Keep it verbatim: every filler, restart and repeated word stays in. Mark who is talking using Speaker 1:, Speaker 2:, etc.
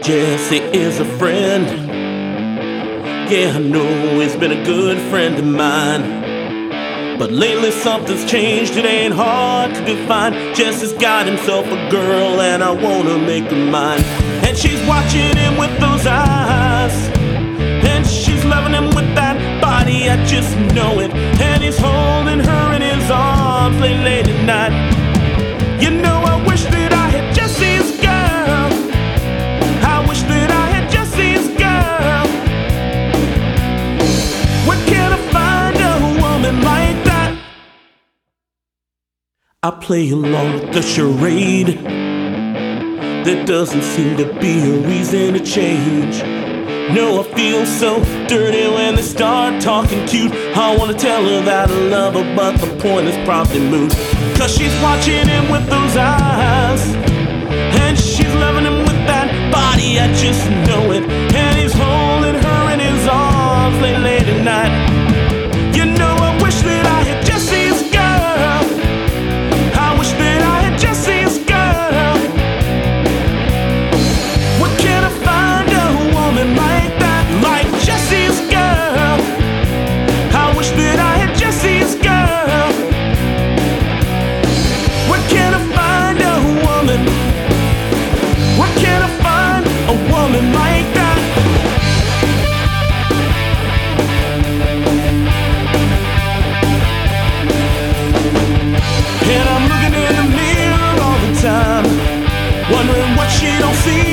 Speaker 1: Jesse is a friend. Yeah, I know he's been a good friend of mine. But lately something's changed, it ain't hard to define. Jesse's got himself a girl and I wanna make her mine. And she's watching him with those eyes, and she's loving him with that body, I just know it. And he's holding her in his arms late, late at night. You know, I wish that I had Jesse's girl. I wish that I had Jesse's girl. Where can I find a woman like that? I play along with the charade. There doesn't seem to be a reason to change. No, I feel so dirty when they start talking cute. I wanna tell her that I love her, but the point is probably moot. Cause she's watching him with those eyes, and she's loving him with that body, I just know it. And he's holding her in his arms late, late at night. You know, I wish that I had Jesse's girl. I wish that I had Jesse's girl. Where can I find a woman like that, like Jesse's girl? I wish that I had Jesse's girl. Where can I find a woman? Where can I find a woman like that? And I'm looking in the mirror all the time, wondering what she don't see.